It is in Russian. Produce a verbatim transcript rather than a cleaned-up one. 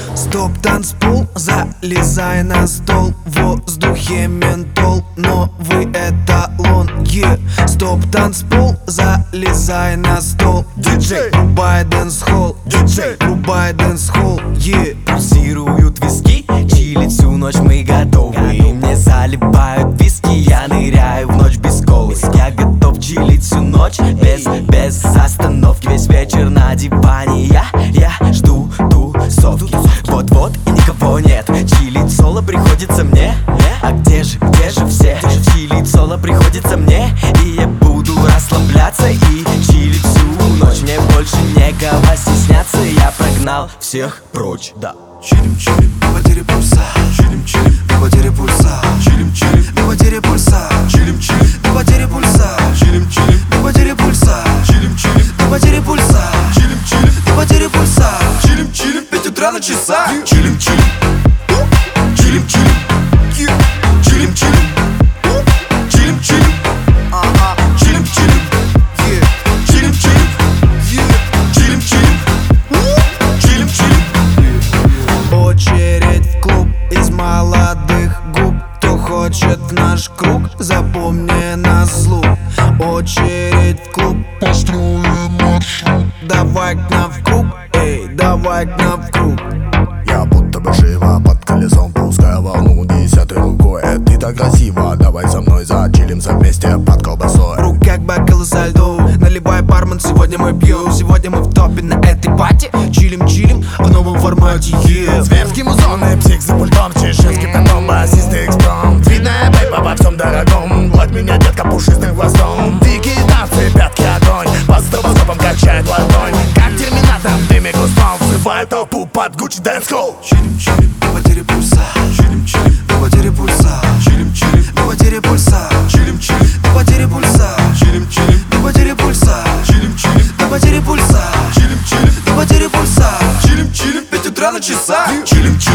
Стоп, танцпол, залезай на стол. В воздухе ментол, новый эталон, yeah. Стоп, танцпол, залезай на стол. Диджей, врубай дэнс-холл, диджей, врубай дэнс-холл, yeah. Пульсируют виски, чилить всю ночь мы готовы. Мне заливают виски, я ныряю в ночь без колы. Я готов чилить всю ночь, без, без остановки. Весь вечер на диване я, я жду тусовки. Вот-вот и никого нет, чилить соло приходится мне. А где же, где же все? Чилить соло приходится мне. И я буду расслабляться и чилить всю ночь. Мне больше некого стесняться, я прогнал всех прочь, да. Чилим, чилим, до потери пульса. Чилим, чилим, до потери пульса. Чилим, чилим, до потери пульса. Чилим, чилим, до потери пульса. Чилим, чилим, до потери пульса. Чилим, чилим, до потери пульса. Чилим, чилим, до потери пульса. Чилим, чилим, пять утра на часах. Чилим, чилим, чилим, чилим, чилим, чилим, чилим, чилим, ага, чилим, чилим, чилим, чилим, чилим, чилим, чилим, чилим. Очередь в клуб из молодых губ. Кто хочет в наш круг, запомни на слух. Очередь в клуб, построим маршрут. Давай к нам в круг, эй, давай к нам в круг. Я будто бы жива под колесом, пуская волну десятой рукой. Э, ты так красиво, давай со мной зачилимся вместе под колбасой. Рук как бокалы со льду, наливай, бармен, сегодня мы пьем. Сегодня мы в топе на этой пати. Чилим-чилим в новом формате, yeah. Зверский музон и псих за пультом, чеширский потом басистый экспромт. Видная бейба во всем дорогом, гладь меня, детка, пушистым хвостом. Дикие танцы, пятки огонь, под стробоскопом качает ладонь. Как терминатор в дыме густом, взрывает толпу под Gucci Dance Hall. Чилим-чилим, до потери пульса. Чилим-чилим, до потери пульса. Чилим-чилим, до потери пульса. Чилим-чилим, до потери пульса. Чилим-чилим, до потери пульса. Чилим-чилим, до потери пульса. Чилим-чилим, до потери пульса. Чилим-чилим, пять утра на часах. Чилим-чилим.